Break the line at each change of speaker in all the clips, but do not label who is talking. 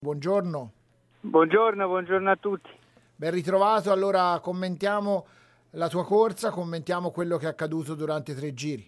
Buongiorno.
Buongiorno a tutti.
Ben ritrovato. Allora commentiamo la tua corsa, commentiamo quello che è accaduto durante 3 giri.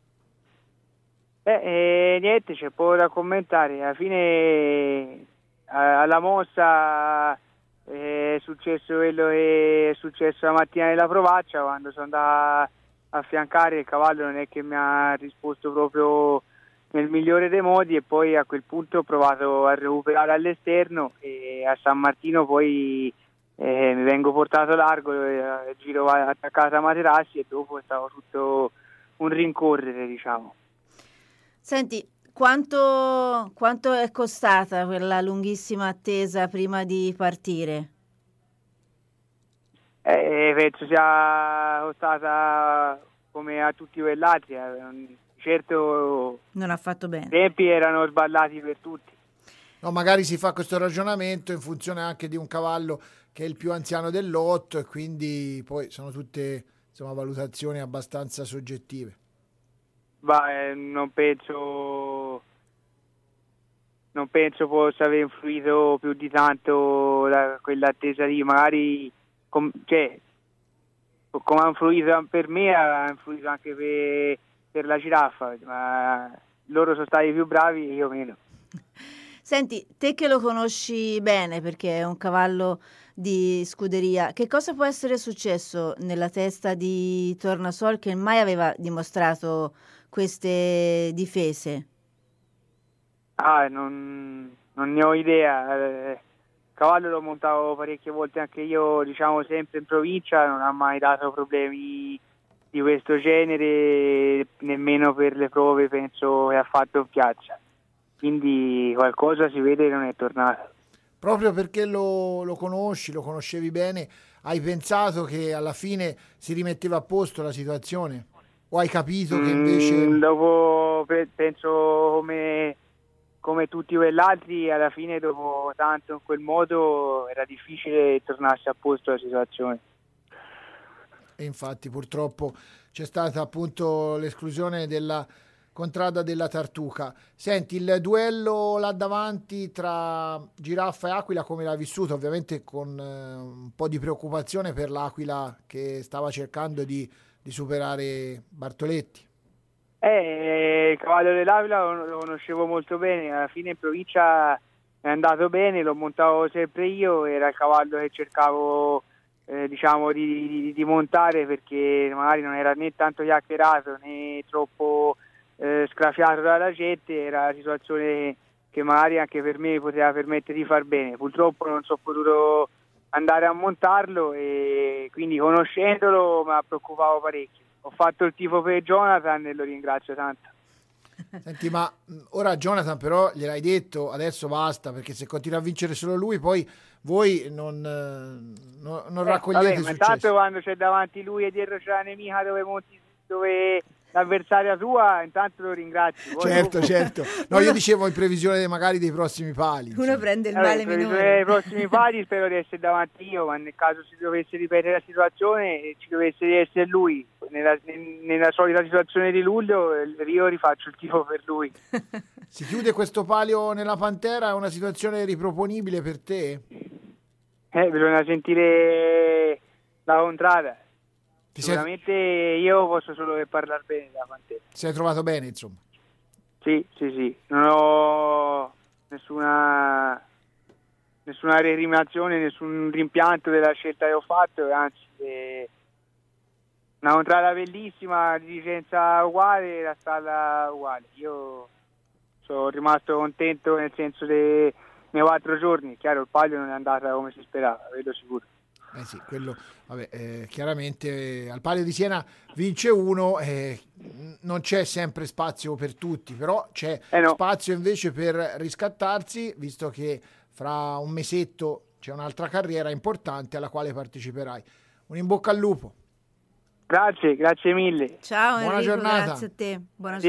Niente, c'è poco da commentare. Alla fine alla mossa è successo quello che è successo la mattina nella Provaccia, quando sono andato a affiancare il cavallo non è che mi ha risposto proprio nel migliore dei modi, e poi a quel punto ho provato a recuperare all'esterno e a San Martino poi mi vengo portato largo, giro attaccato a Materassi e dopo è stato tutto un rincorrere, diciamo.
Senti, quanto è costata quella lunghissima attesa prima di partire?
Penso sia costata come a tutti quegli altri. Certo,
Non ha fatto
i
bene.
tempi erano sballati per tutti.
No, magari si fa questo ragionamento in funzione anche di un cavallo che è il più anziano del lotto e quindi poi sono tutte valutazioni abbastanza soggettive.
Non penso possa aver influito più di tanto quell'attesa lì. Magari come ha influito per me, ha influito anche per la giraffa, ma loro sono stati più bravi e io meno.
Senti, te che lo conosci bene perché è un cavallo di scuderia, che cosa può essere successo nella testa di Tornasol che mai aveva dimostrato queste difese?
Non ne ho idea. Il cavallo l'ho montato parecchie volte anche io, diciamo sempre in provincia, non ha mai dato problemi di questo genere, nemmeno per le prove penso che ha fatto in piazza. Quindi qualcosa si vede che non è tornato.
Proprio perché lo conosci, lo conoscevi bene, hai pensato che alla fine si rimetteva a posto la situazione? O hai capito che invece...
Dopo penso come tutti quell'altri, alla fine dopo tanto in quel modo era difficile che tornasse a posto la situazione.
E infatti purtroppo c'è stata appunto l'esclusione della Contrada della Tartuca. Senti, il duello là davanti tra Giraffa e Aquila come l'ha vissuto? Ovviamente con un po' di preoccupazione per l'Aquila che stava cercando di superare Bartoletti.
Il cavallo dell'Aquila lo conoscevo molto bene, alla fine in provincia è andato bene, l'ho montato sempre io, era il cavallo che cercavo diciamo di montare, perché magari non era né tanto chiacchierato né troppo scrafiato dalla gente, era la situazione che magari anche per me poteva permettere di far bene. Purtroppo non sono potuto andare a montarlo e quindi conoscendolo mi preoccupavo parecchio. Ho fatto il tifo per Jonathan e lo ringrazio tanto.
Senti, ma ora Jonathan però gliel'hai detto, adesso basta, perché se continua a vincere solo lui poi voi non raccogliete successo.
Intanto quando c'è davanti lui e dietro c'è la nemica dove l'avversaria tua, intanto lo ringrazio.
Certo. No, io dicevo in previsione magari dei prossimi pali.
Uno prende il male minore.
In previsione dei prossimi pali spero di essere davanti io, ma nel caso si dovesse ripetere la situazione, ci dovesse essere lui nella solita situazione di luglio, io rifaccio il tifo per lui.
Si chiude questo palio nella Pantera, è una situazione riproponibile per te?
Bisogna sentire la contrada. Sicuramente io posso solo che parlare bene della Pantera.
Si è trovato bene, insomma?
Sì. Non ho nessuna recriminazione, nessun rimpianto della scelta che ho fatto, anzi una contrada bellissima, di licenza uguale, la stalla uguale. Io sono rimasto contento nel senso nei 4 giorni. Chiaro, il palio non è andata come si sperava, vedo sicuro.
Sì, quello, chiaramente al Palio di Siena vince uno, non c'è sempre spazio per tutti, però c'è spazio invece per riscattarsi, visto che fra un mesetto c'è un'altra carriera importante alla quale parteciperai. Un in bocca al lupo.
Grazie mille.
Ciao
Buona
Enrico,
giornata.
grazie a te. Buona